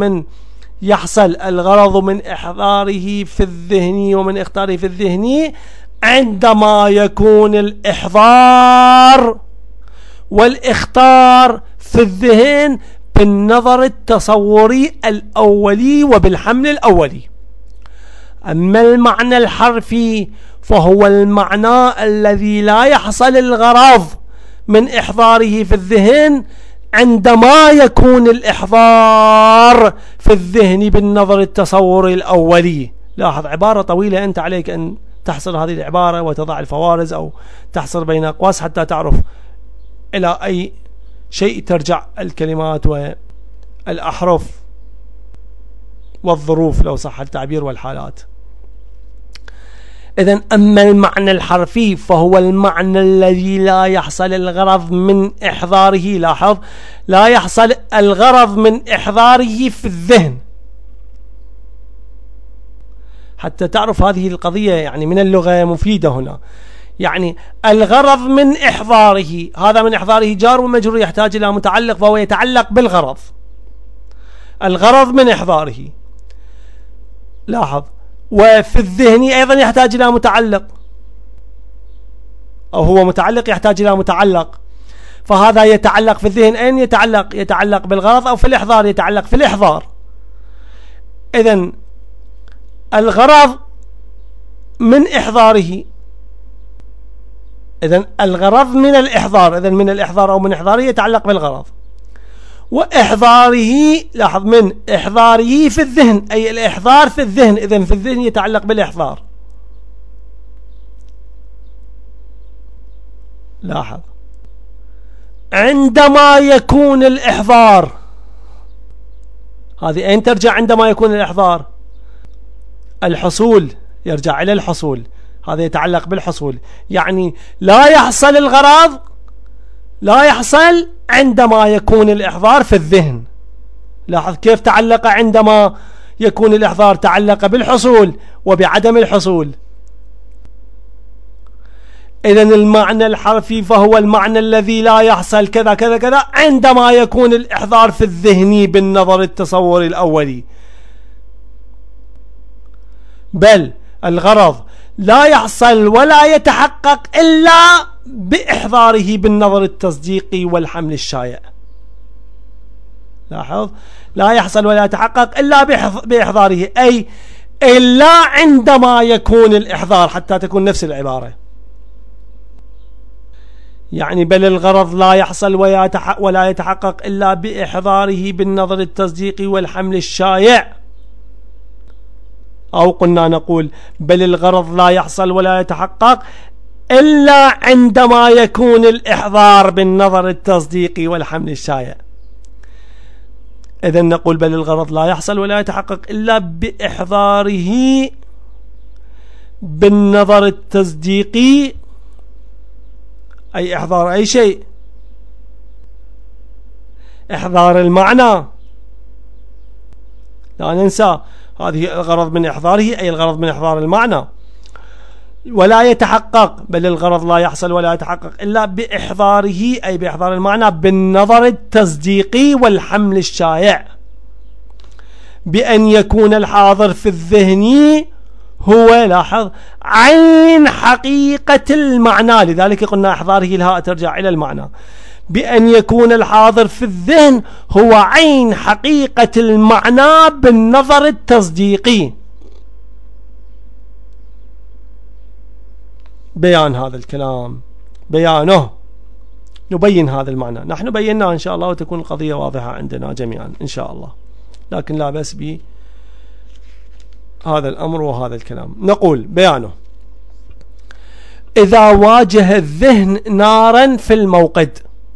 من إحضاره في الذهن ومن إختاره في الذهن عندما يكون الإحضار والإختار في الذهن بالنظر التصوري الأولي وبالحمل الأولي. أما المعنى الحرفي فهو المعنى الذي لا يحصل الغرض من إحضاره في الذهن عندما يكون الإحضار في الذهن بالنظر التصوري الأولي. لاحظ عبارة طويلة، أنت عليك أن تحصر هذه العبارة وتضع الفوارز أو تحصر بين أقواس حتى تعرف إلى أي شيء ترجع الكلمات والأحرف والظروف لو صح التعبير والحالات. إذن أما المعنى الحرفي فهو المعنى الذي لا يحصل الغرض من إحضاره، لاحظ، لا يحصل الغرض من إحضاره في الذهن. حتى تعرف هذه القضية يعني من اللغة مفيدة هنا. يعني الغرض من إحضاره، هذا من إحضاره جار ومجرور يحتاج إلى متعلق فهو يتعلق بالغرض. الغرض من إحضاره، لاحظ، وفي الذهن أيضا يحتاج إلى متعلق، أو هو متعلق يحتاج إلى متعلق، فهذا يتعلق في الذهن. أين يتعلق بالغرض، أو في الإحضار يتعلق في الإحضار. إذن الغرض من إحضاره، إذن الغرض من الإحضار، إذن من الإحضار أو من إحضاره يتعلق بالغرض. وإحضاره، لاحظ، من إحضاره في الذهن، أي الإحضار في الذهن، إذن في الذهن يتعلق بالإحضار. لاحظ، عندما يكون الإحضار، هذه أين ترجع؟ عندما يكون الإحضار الحصول، يرجع إلى الحصول، هذا يتعلق بالحصول، يعني لا يحصل الغرض، لا يحصل عندما يكون الإحضار في الذهن. لاحظ كيف تعلق عندما يكون الإحضار، تعلق بالحصول وبعدم الحصول. إذن المعنى الحرفي فهو المعنى الذي لا يحصل كذا كذا كذا عندما يكون الإحضار في الذهني بالنظر التصوري الأولي، بل الغرض لا يحصل ولا يتحقق إلا بإحضاره بالنظر التصديقي والحمل الشائع. لاحظ، لا يحصل ولا يتحقق إلا بإحضاره، أي إلا عندما يكون الإحضار، حتى تكون نفس العبارة، يعني بل الغرض لا يحصل ولا يتحقق إلا بإحضاره بالنظر التصديقي والحمل الشائع. أو قلنا نقول بل الغرض لا يحصل ولا يتحقق إلا عندما يكون الإحضار بالنظر التصديقي والحمل الشائع. إذن نقول بل الغرض لا يحصل ولا يتحقق إلا بإحضاره بالنظر التصديقي، أي إحضار أي شيء، إحضار المعنى، لا ننسى هذه الغرض من إحضاره، أي الغرض من إحضار المعنى. ولا يتحقق، بل الغرض لا يحصل ولا يتحقق إلا بإحضاره، أي بإحضار المعنى بالنظر التصديقي والحمل الشائع، بأن يكون الحاضر في الذهن هو، لاحظ، عين حقيقة المعنى. لذلك قلنا إحضاره الهاء ترجع إلى المعنى، بأن يكون الحاضر في الذهن هو عين حقيقة المعنى بالنظر التصديقي. بيان هذا الكلام، بيانه نبين هذا المعنى، نحن بيناه إن شاء الله وتكون القضية واضحة عندنا جميعا إن شاء الله، لكن لا بأس بهذا الأمر وهذا الكلام. نقول بيانه: إذا واجه الذهن نارا في الموقد،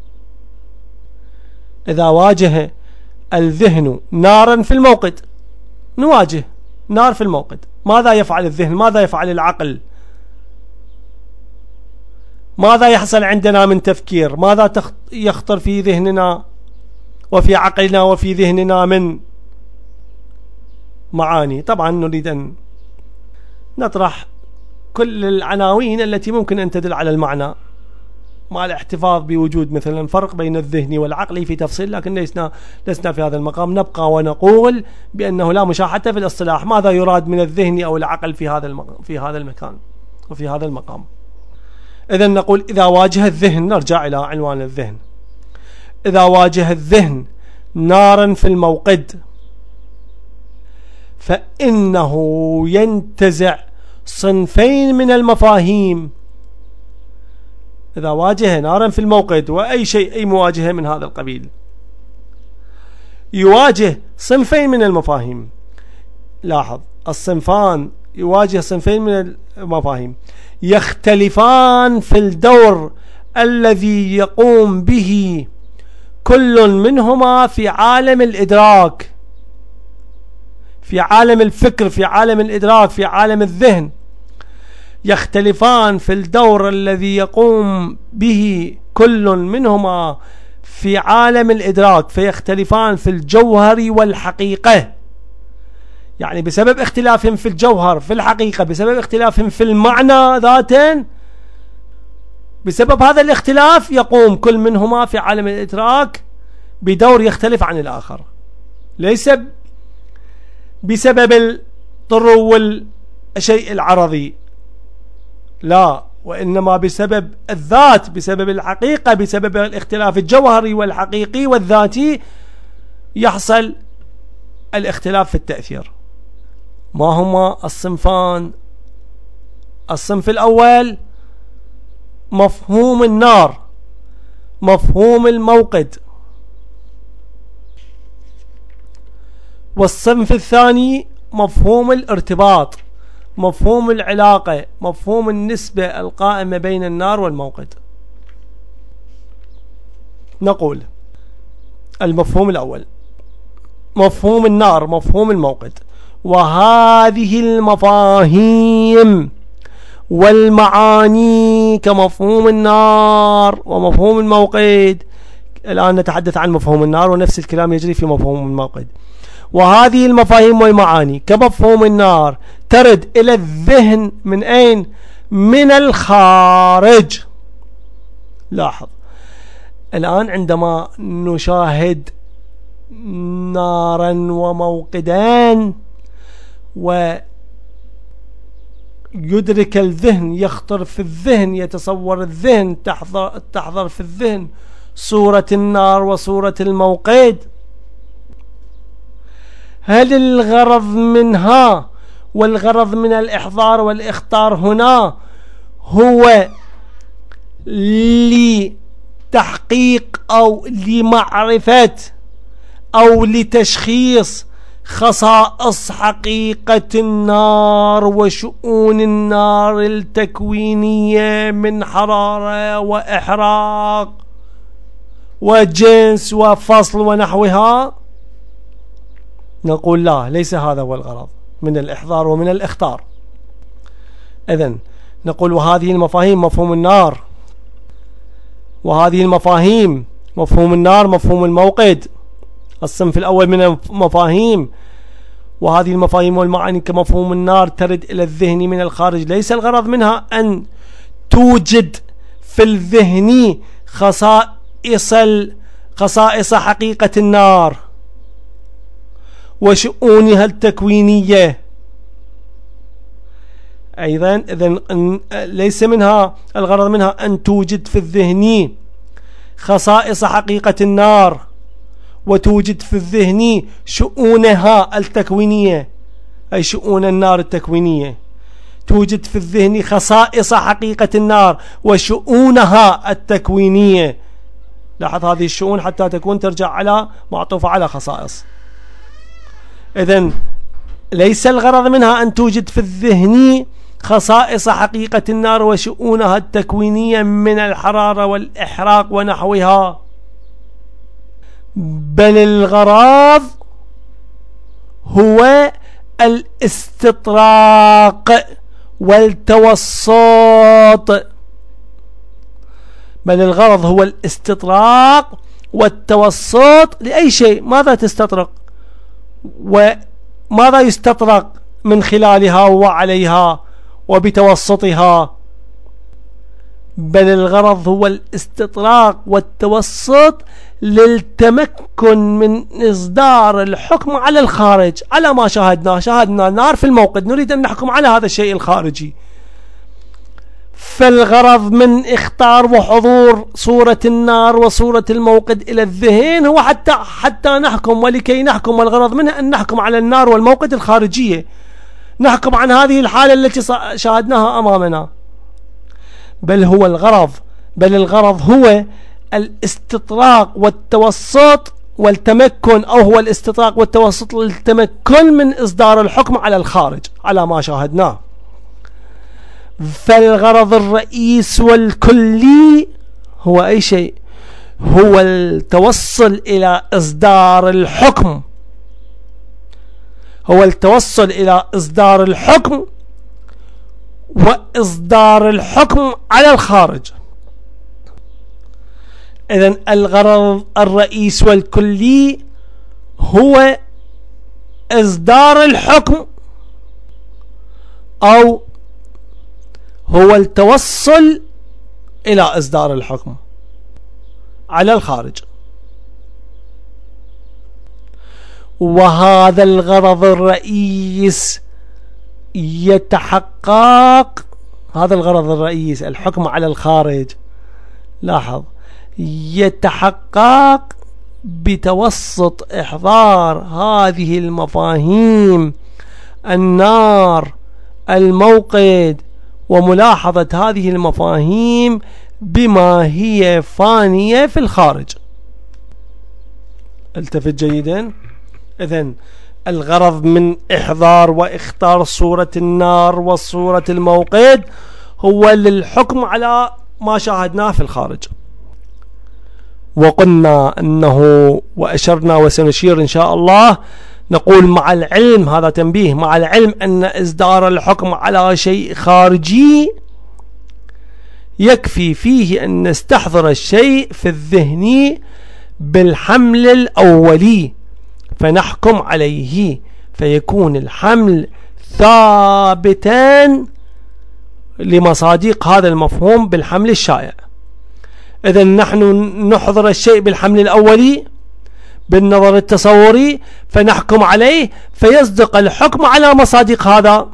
إذا واجه الذهن نارا في الموقد، نواجه نار في الموقد، ماذا يفعل الذهن؟ ماذا يفعل العقل؟ ماذا يحصل عندنا من تفكير؟ ماذا يخطر في ذهننا وفي عقلنا وفي ذهننا من معاني؟ طبعا نريد أن نطرح كل العناوين التي ممكن أن تدل على المعنى، مع الاحتفاظ بوجود مثلا فرق بين الذهني والعقلي في تفصيل، لكن لسنا في هذا المقام، نبقى ونقول بأنه لا مشاحة في الاصطلاح ماذا يراد من الذهني أو العقل في هذا المكان وفي هذا المقام. إذن نقول إذا واجه الذهن، نرجع إلى عنوان الذهن، إذا واجه الذهن نارا في الموقد فإنه ينتزع صنفين من المفاهيم. إذا واجه نارا في الموقد وأي شيء، أي مواجهة من هذا القبيل، يواجه صنفين من المفاهيم. لاحظ، الصنفان يواجه صنفين من المفاهيم يختلفان في الدور الذي يقوم به كل منهما في عالم الإدراك، في عالم الفكر، في عالم الإدراك، في عالم الذهن. يختلفان في الدور الذي يقوم به كل منهما في عالم الإدراك، فيختلفان في الجوهر والحقيقة، يعني بسبب اختلافهم في الجوهر في الحقيقة، بسبب اختلافهم في المعنى ذاتا، بسبب هذا الاختلاف يقوم كل منهما في عالم الإدراك بدور يختلف عن الآخر، ليس بسبب الطرو والشيء العرضي، لا، وإنما بسبب الذات، بسبب الحقيقة، بسبب الاختلاف الجوهري والحقيقي والذاتي يحصل الاختلاف في التأثير. ما هما الصنفان؟ الصنف الأول مفهوم النار، مفهوم الموقد، والصنف الثاني مفهوم الارتباط، مفهوم العلاقة، مفهوم النسبة القائمة بين النار والموقد. نقول المفهوم الأول مفهوم النار، مفهوم الموقد. وهذه المفاهيم والمعاني كمفهوم النار ومفهوم الموقد. الآن نتحدث عن مفهوم النار ونفس الكلام يجري في مفهوم الموقد. وهذه المفاهيم والمعاني كمفهوم النار ترد إلى الذهن من أين؟ من الخارج. لاحظ الآن عندما نشاهد نارا وموقدان ويدرك الذهن، يخطر في الذهن، يتصور الذهن، تحضر في الذهن صورة النار وصورة الموقد، هل الغرض منها والغرض من الإحضار والإخطار هنا هو لتحقيق أو لمعرفة أو لتشخيص خصائص حقيقة النار وشؤون النار التكوينية من حرارة وإحراق وجنس وفصل ونحوها؟ نقول لا، ليس هذا هو الغرض من الإحضار ومن الإخطار. إذن نقول وهذه المفاهيم مفهوم النار، وهذه المفاهيم مفهوم النار مفهوم الموقد، الصنف الأول من المفاهيم. وهذه المفاهيم والمعاني كمفهوم النار ترد إلى الذهن من الخارج، ليس الغرض منها أن توجد في الذهن خصائص حقيقة النار وشؤونها التكوينية. أيضا إذن ليس منها الغرض منها أن توجد في الذهن خصائص حقيقة النار وتوجد في الذهن شؤونها التكوينية، أي شؤون النار التكوينية، توجد في الذهن خصائص حقيقة النار وشؤونها التكوينية. لاحظ هذه الشؤون حتى تكون ترجع على معطوفة على خصائص. إذن ليس الغرض منها أن توجد في الذهن خصائص حقيقة النار وشؤونها التكوينية من الحرارة والإحراق ونحوها، بل الغرض هو الاستطراق والتوسط. بل الغرض هو الاستطراق والتوسط لأي شيء. ماذا تستطرق وماذا يستطرق من خلالها وعليها وبتوسطها؟ بل الغرض هو الاستطراق والتوسط للتمكن من إصدار الحكم على الخارج، على ما شاهدنا نار في الموقد، نريد أن نحكم على هذا الشيء الخارجي. فالغرض من اختار وحضور صورة النار وصورة الموقد إلى الذهن هو حتى نحكم، ولكي نحكم، والغرض منها أن نحكم على النار والموقد الخارجية، نحكم عن هذه الحالة التي شاهدناها أمامنا. بل الغرض هو الاستطراق والتوسط والتمكن، أو هو الاستطراق والتوسط للتمكن من إصدار الحكم على الخارج على ما شاهدناه. فالغرض الرئيس والكلي هو أي شيء؟ هو التوصل إلى إصدار الحكم، هو التوصل إلى إصدار الحكم وإصدار الحكم على الخارج. إذن الغرض الرئيس والكلي هو إصدار الحكم أو هو التوصل إلى إصدار الحكم على الخارج. وهذا الغرض الرئيس يتحقق، هذا الغرض الرئيس الحكم على الخارج، لاحظ، يتحقق بتوسط إحضار هذه المفاهيم النار الموقد وملاحظة هذه المفاهيم بما هي فانية في الخارج. التفت جيدا. إذن الغرض من إحضار وإختار صورة النار وصورة الموقد هو للحكم على ما شاهدناه في الخارج. وقلنا أنه وأشرنا وسنشير إن شاء الله، نقول مع العلم، هذا تنبيه، مع العلم أن إصدار الحكم على شيء خارجي يكفي فيه أن نستحضر الشيء في الذهن بالحمل الأولي فنحكم عليه، فيكون الحمل ثابتا لمصادق هذا المفهوم بالحمل الشائع. إذن نحن نحضر الشيء بالحمل الأولي بالنظر التصوري فنحكم عليه، فيصدق الحكم على مصادق هذا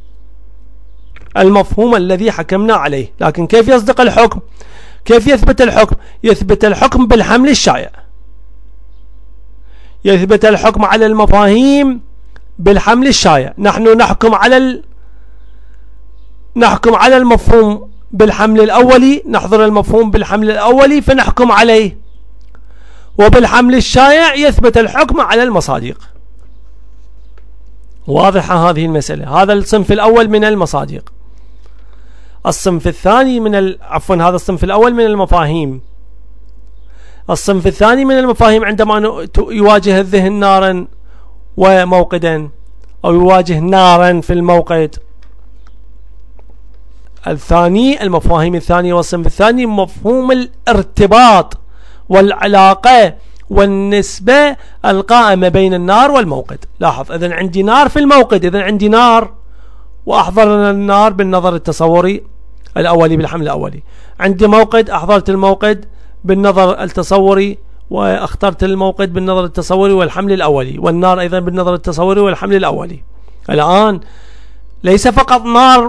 المفهوم الذي حكمنا عليه. لكن كيف يصدق الحكم؟ كيف يثبت الحكم؟ يثبت الحكم بالحمل الشائع، يثبت الحكم على المفاهيم بالحمل الشائع. نحن نحكم على المفهوم بالحمل الأولي، نحضر المفهوم بالحمل الأولي فنحكم عليه، وبالحمل الشائع يثبت الحكم على المصادق. واضحة هذه المسألة. هذا الصنف الأول من المصادق. الصنف الثاني من هذا الصنف الأول من المفاهيم. الصنف الثاني من المفاهيم عندما يواجه الذهن نارا وموقدا، أو يواجه نارا في الموقد. المفاهيم الثانية والصنف الثاني مفهوم الارتباط والعلاقة والنسبة القائمة بين النار والموقد. لاحظ، إذن عندي نار في الموقد، إذن عندي نار وأحضرنا النار بالنظر التصوري الأولي بالحمل الأولي. عندي موقد، أحضرت الموقد بالنظر التصوري واخترت الموقد بالنظر التصوري والحمل الأولي، والنار أيضا بالنظر التصوري والحمل الأولي. الآن ليس فقط نار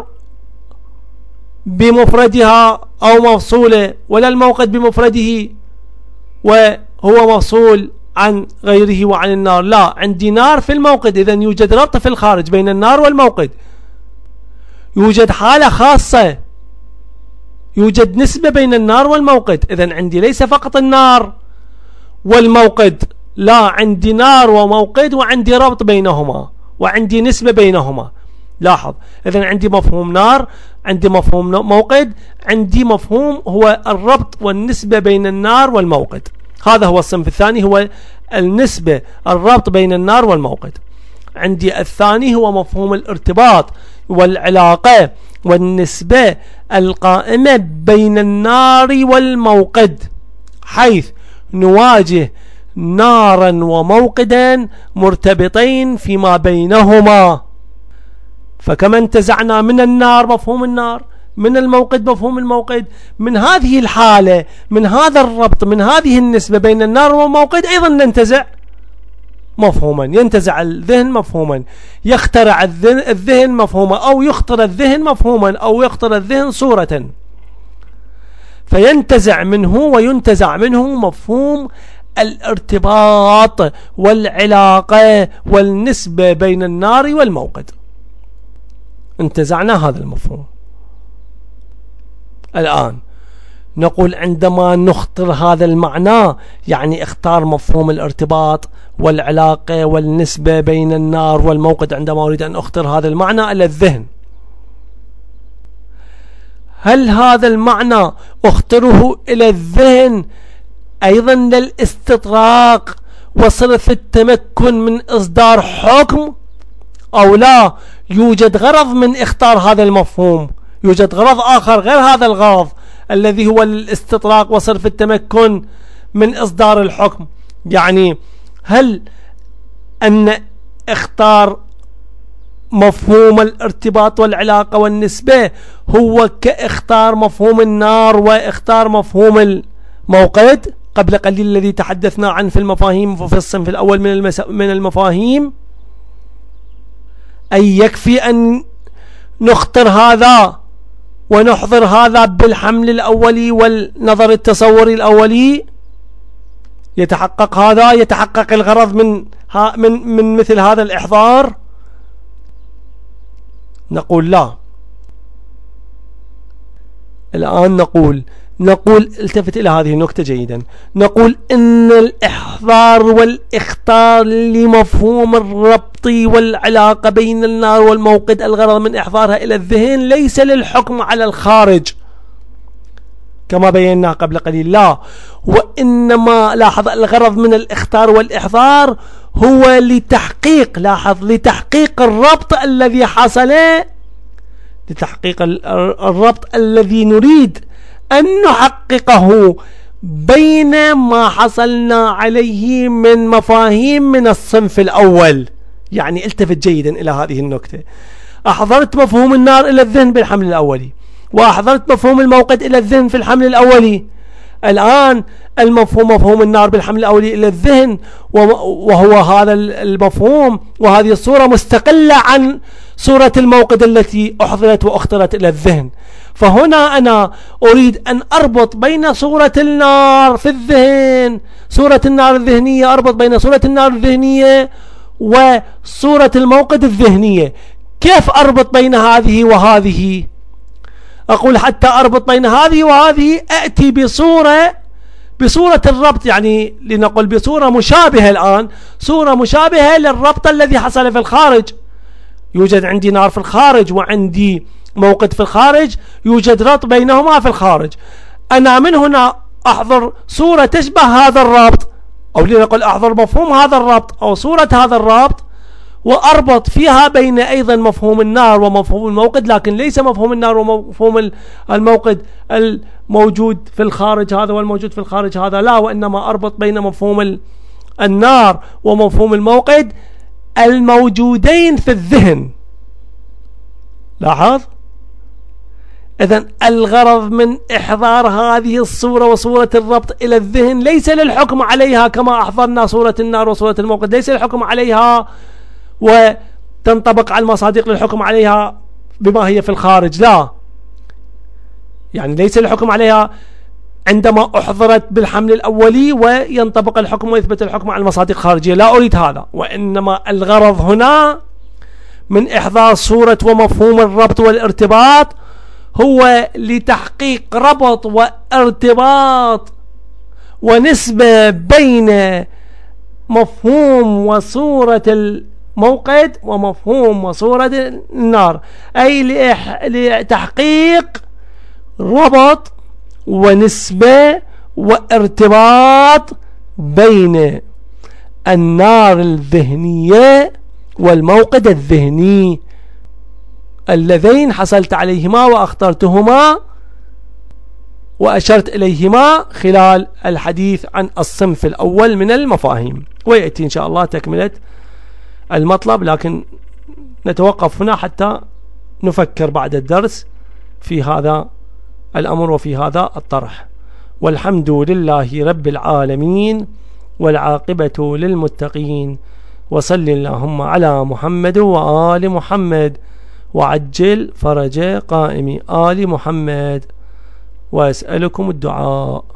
بمفردها أو مفصولة، ولا الموقد بمفرده وهو مفصول عن غيره وعن النار، لا، عندي نار في الموقد. إذن يوجد ربط في الخارج بين النار والموقد، يوجد حالة خاصة، يوجد نسبة بين النار والموقد. إذن عندي ليس فقط النار والموقد، لا، عندي نار وموقد وعندي ربط بينهما وعندي نسبة بينهما. لاحظ، إذن عندي مفهوم نار، عندي مفهوم موقد، عندي مفهوم هو الربط والنسبة بين النار والموقد. هذا هو الصنف الثاني، هو النسبة، الربط بين النار والموقد. عندي الثاني هو مفهوم الارتباط والعلاقة والنسبة القائمة بين النار والموقد، حيث نواجه نارا وموقدا مرتبطين فيما بينهما. فكما انتزعنا من النار مفهوم النار، من الموقد مفهوم الموقد، من هذه الحالة، من هذا الربط، من هذه النسبة بين النار والموقد، أيضا ننتزع مفهوما، ينتزع الذهن مفهوما، يخترع الذهن مفهوما، أو يخطر الذهن مفهوما، أو يخطر الذهن صورة، فينتزع منه وينتزع منه مفهوم الارتباط والعلاقة والنسبة بين النار والموقد. انتزعنا هذا المفهوم. الآن نقول عندما نخطر هذا المعنى، يعني اختار مفهوم الارتباط والعلاقة والنسبة بين النار والموقد، عندما أريد أن أخطر هذا المعنى إلى الذهن، هل هذا المعنى أخطره إلى الذهن أيضا للاستطراق وصرف التمكن من إصدار حكم، أو لا، يوجد غرض من اختار هذا المفهوم، يوجد غرض آخر غير هذا الغرض الذي هو الاستطراق وصرف التمكن من إصدار الحكم؟ يعني هل أن اختار مفهوم الارتباط والعلاقة والنسبة هو كاختار مفهوم النار واختار مفهوم الموقد قبل قليل الذي تحدثنا عنه في المفاهيم في الصنف الأول من المفاهيم؟ أي يكفي أن نختار هذا ونحضر هذا بالحمل الأولي والنظر التصوري الأولي، يتحقق هذا، يتحقق الغرض من مثل هذا الإحضار؟ نقول لا. الآن نقول نقول التفت إلى هذه النكتة جيدا، نقول إن الإحضار والإختار لمفهوم الربط والعلاقة بين النار والموقد الغرض من إحضارها إلى الذهن ليس للحكم على الخارج كما بينا قبل قليل، لا، وإنما لاحظ الغرض من الإختار والإحضار هو لتحقيق، لاحظ، لتحقيق الربط الذي حصل، لتحقيق الربط الذي نريد أن نحققه بين ما حصلنا عليه من مفاهيم من الصنف الأول. يعني التفت جيدا إلى هذه النكتة، أحضرت مفهوم النار إلى الذهن بالحمل الأولي، وأحضرت مفهوم الموقد إلى الذهن في الحمل الأولي. الآن مفهوم النار بالحمل الأولي إلى الذهن، وهو هذا المفهوم وهذه الصورة مستقلة عن صورة الموقد التي أحضرت وأخترت إلى الذهن. فهنا أنا أريد أن أربط بين صورة النار في الذهن، صورة النار الذهنية، أربط بين صورة النار الذهنية وصورة الموقد الذهنية. كيف أربط بين هذه وهذه؟ أقول حتى أربط بين هذه وهذه أأتي بصورة الربط، يعني لنقل بصورة مشابهة. الآن صورة مشابهة للربط الذي حصل في الخارج. يوجد عندي نار في الخارج وعندي موقد في الخارج، يوجد ربط بينهما في الخارج. أنا من هنا أحضر صورة تشبه هذا الربط، أو لنقل أحضر مفهوم هذا الربط أو صورة هذا الربط، وأربط فيها بين أيضا مفهوم النار ومفهوم الموقد، لكن ليس مفهوم النار ومفهوم الموقد الموجود في الخارج هذا والموجود في الخارج هذا، لا، وإنما أربط بين مفهوم النار ومفهوم الموقد الموجودين في الذهن. لاحظ، إذن الغرض من إحضار هذه الصورة وصورة الربط إلى الذهن ليس للحكم عليها كما أحضرنا صورة النار وصورة الموقد، ليس للحكم عليها وتنطبق على المصادق للحكم عليها بما هي في الخارج، لا، يعني ليس الحكم عليها عندما أحضرت بالحمل الأولي وينطبق الحكم ويثبت الحكم على المصادق الخارجية، لا أريد هذا. وإنما الغرض هنا من إحضار صورة ومفهوم الربط والارتباط هو لتحقيق ربط وارتباط ونسبة بين مفهوم وصورة الموقد ومفهوم وصورة النار، أي لتحقيق ربط ونسبة وارتباط بين النار الذهنية والموقد الذهني اللذين حصلت عليهما واخترتهما وأشرت إليهما خلال الحديث عن الصنف الأول من المفاهيم. ويأتي إن شاء الله تكملة المطلب، لكن نتوقف هنا حتى نفكر بعد الدرس في هذا الأمر وفي هذا الطرح. والحمد لله رب العالمين والعاقبة للمتقين، وصل اللهم على محمد وآل محمد وعجل فرج قائم آل محمد، وأسألكم الدعاء.